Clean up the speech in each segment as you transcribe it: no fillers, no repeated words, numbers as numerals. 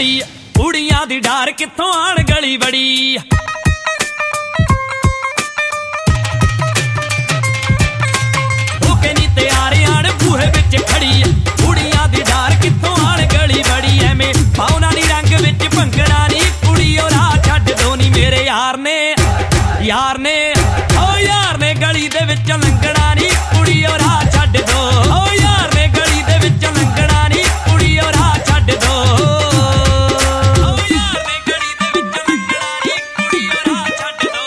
खड़ी कुड़ियां दी डार कित्थों आण गली बड़ी होके नी तैयार आण बूहे विच खड़ी कुड़ियां दी डार कित्थों आण गली बड़ी एवें पाउना नी रंग विच भंगड़ा नी कुड़ी ओ राह छड्ड दो नी मेरे यार ने ओ यार ने गली दे विच लंघना नी कुड़ी ओ राह छड्ड दो ओ यार ने गली दे विच लंघना नी कुड़ी ओ राह छड्ड दो ओ यार ने गली दे विच लंघना नी कुड़ी ओ राह छड्ड दो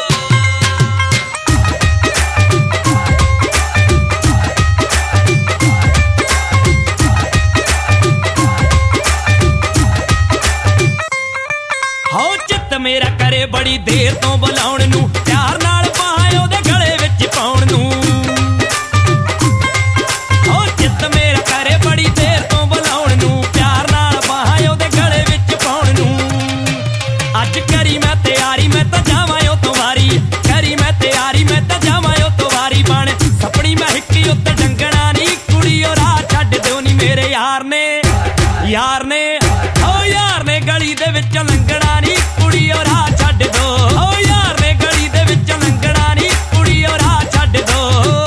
हो चित मेरा करे बड़ी देर तो बुलाउण नूं प्यार नाल पाए ओदे गले विच पाउण नूं हो चित मेरा करे बड़ी देर तो बुलाउण नूं प्यार नाल पाए ओदे गले विच पाउण नूं अज करी मैं तैयारी मैं तां जावां ओ तो वारी करी मैं तैयारी मैं तां जावां ओ तो वारी बण सपनी मैं हिक्की उत्ते डंगणा नी कुड़ी ओ राह छड्ड दिओ नी मेरे यार ने ओ यार ने गली दे विच लंघना नी कुड़ी ओ राह छड्ड दो ओ यार ने गली दे विच लंघना नी कुड़ी ओ राह छड्ड दो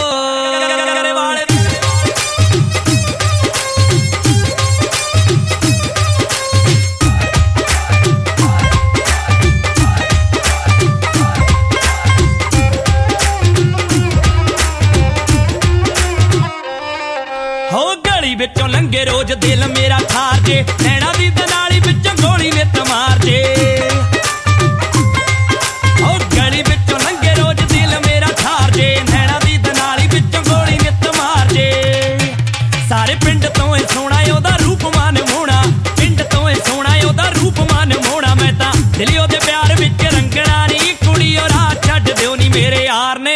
हो गली विचों लंघे रोज दिल मेरा खार जे नैना दी दनाली विचों गोली नित मार जे हो गली विचों लंघे रोज दिल मेरा खार जे नैना दी दनाली विचों गोली नित मार जे सारे पिंड तों ए सोहणा ओहदा रूप मान मोहणा पिंड तों ए सोहणा ओहदा रूप मान मोहणा मैं तां दिल ओहदे प्यार विच रंगणा नी कुड़ी ओ राह छड्ड दिओ नी मेरे यार ने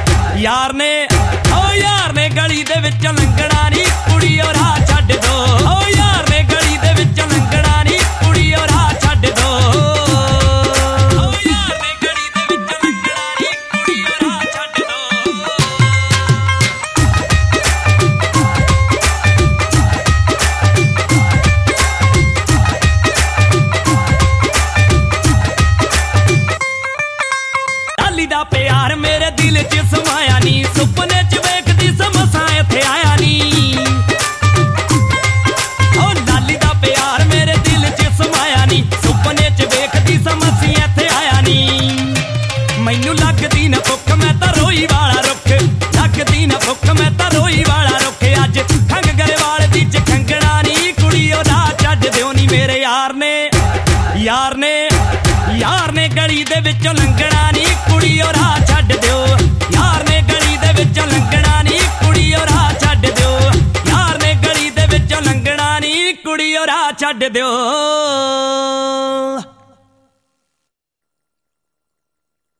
ओ यार ने गली दे विच लंघना नी कुड़ी ओ राह छड्ड दो ओ यार ने गली दे विच लंघना नी कुड़ी ओ राह छड्ड दो ओ यार ने गली दे विच लंघना नी कुड़ी ओ राह छड्ड दो लाली दा प्यार मेरे दिल च समाया नी सुपने च वेखदी समसा इत्थे आया नी ओ लाली दा प्यार मेरे दिल च समाया नी सुपने च वेखदी समसी इत्थे आया नी मैनू लगदी न भुख मैं तां रोई वाला रुख लगदी न भुख मैं तां रोई वाला रुख अज खंग गरेवाल दी च खंगणा नी कुड़ी ओ राह छड्ड दिओ नी मेरे यार ने गली दे विचों लंघना नी कुड़ी ओ राह छड्ड दिओ यार ने गली दे विचों लंघना नी कुड़ी ओ राह छड्ड दिओ यार ने गली दे विचों लंघना नी कुड़ी ओ राह छड्ड दिओ।